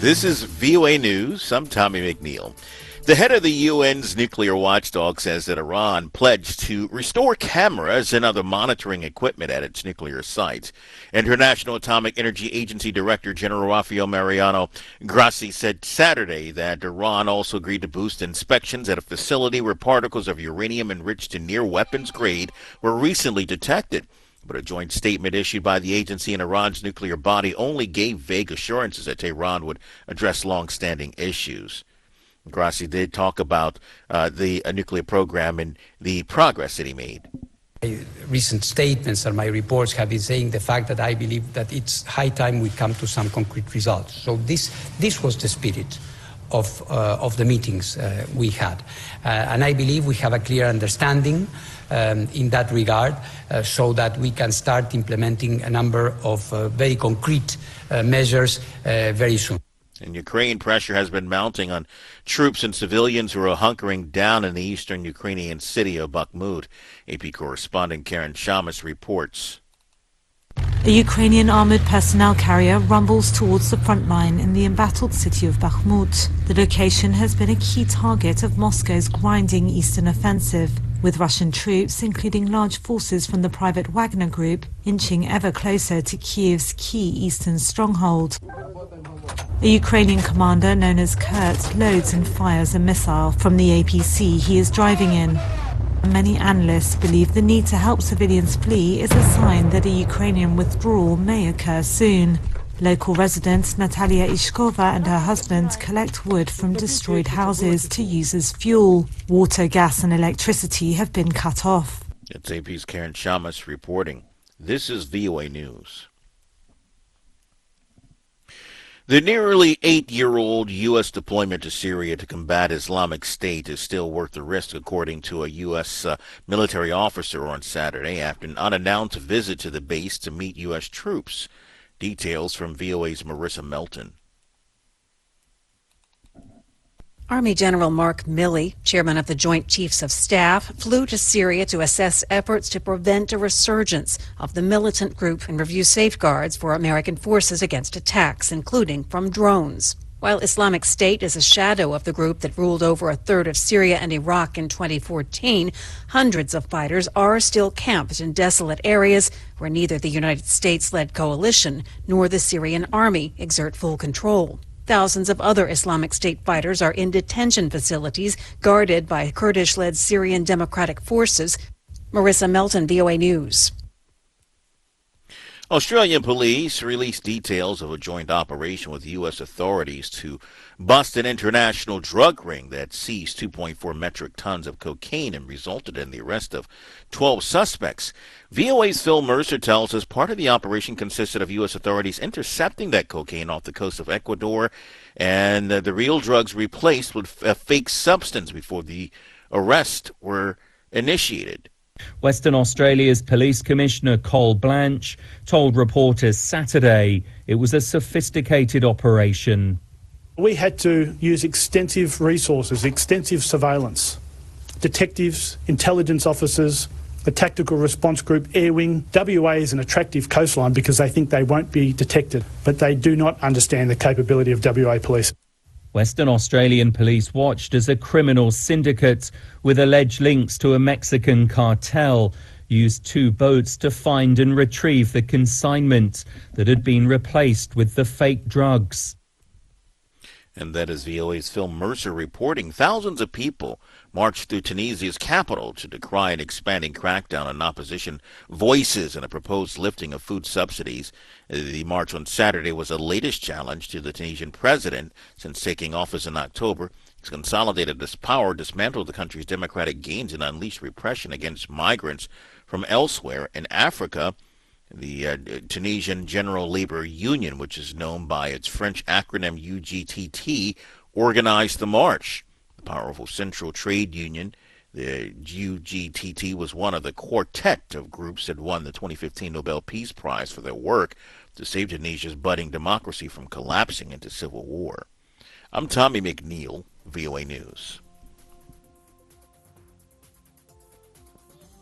This is VOA News. I'm Tommy McNeil. The head of the UN's nuclear watchdog says that Iran pledged to restore cameras and other monitoring equipment at its nuclear sites. International Atomic Energy Agency Director General Rafael Mariano Grossi said Saturday that Iran also agreed to boost inspections at a facility where particles of uranium enriched to near weapons grade were recently detected. But a joint statement issued by the agency and Iran's nuclear body only gave vague assurances that Tehran would address long-standing issues. Grossi did talk about the nuclear program and the progress that he made. Recent statements and my reports have been saying the fact that I believe that it's high time we come to some concrete results. So this was the spirit of the meetings we had. And I believe we have a clear understanding in that regard so that we can start implementing a number of very concrete measures very soon. In Ukraine, pressure has been mounting on troops and civilians who are hunkering down in the eastern Ukrainian city of Bakhmut. AP correspondent Karen Shamas reports. A Ukrainian armoured personnel carrier rumbles towards the front line in the embattled city of Bakhmut. The location has been a key target of Moscow's grinding eastern offensive, with Russian troops, including large forces from the private Wagner Group, inching ever closer to Kiev's key eastern stronghold. A Ukrainian commander known as Kurt loads and fires a missile from the APC he is driving in. Many analysts believe the need to help civilians flee is a sign that a Ukrainian withdrawal may occur soon. Local resident Natalia Ishkova and her husband collect wood from destroyed houses to use as fuel. Water, gas and electricity have been cut off. It's AP's Karen Shamas reporting. This is VOA News. The nearly 8-year-old U.S. deployment to Syria to combat Islamic State is still worth the risk, according to a U.S. Military officer on Saturday after an unannounced visit to the base to meet U.S. troops. Details from VOA's Marissa Melton. Army General Mark Milley, chairman of the Joint Chiefs of Staff, flew to Syria to assess efforts to prevent a resurgence of the militant group and review safeguards for American forces against attacks, including from drones. While Islamic State is a shadow of the group that ruled over a third of Syria and Iraq in 2014, hundreds of fighters are still camped in desolate areas where neither the United States-led coalition nor the Syrian army exert full control. Thousands of other Islamic State fighters are in detention facilities guarded by Kurdish-led Syrian Democratic Forces. Marissa Melton, VOA News. Australian police released details of a joint operation with U.S. authorities to bust an international drug ring that seized 2.4 metric tons of cocaine and resulted in the arrest of 12 suspects. VOA's Phil Mercer tells us part of the operation consisted of U.S. authorities intercepting that cocaine off the coast of Ecuador, and the real drugs replaced with a fake substance before the arrests were initiated. Western Australia's Police Commissioner Col Blanche told reporters Saturday it was a sophisticated operation. We had to use extensive resources, extensive surveillance, detectives, intelligence officers, the Tactical Response Group, Air Wing. WA is an attractive coastline because they think they won't be detected, but they do not understand the capability of WA police. Western Australian police watched as a criminal syndicate with alleged links to a Mexican cartel used 2 boats to find and retrieve the consignment that had been replaced with the fake drugs. And that is VOA's Phil Mercer reporting. Thousands of people marched through Tunisia's capital to decry an expanding crackdown on opposition voices and a proposed lifting of food subsidies. The march on Saturday was the latest challenge to the Tunisian president since taking office in October. He's consolidated his power, dismantled the country's democratic gains, and unleashed repression against migrants from elsewhere in Africa. The Tunisian General Labor Union, which is known by its French acronym UGTT, organized the march. The powerful central trade union, the UGTT, was one of the quartet of groups that won the 2015 Nobel Peace Prize for their work to save Tunisia's budding democracy from collapsing into civil war. I'm Tommy McNeil, VOA News.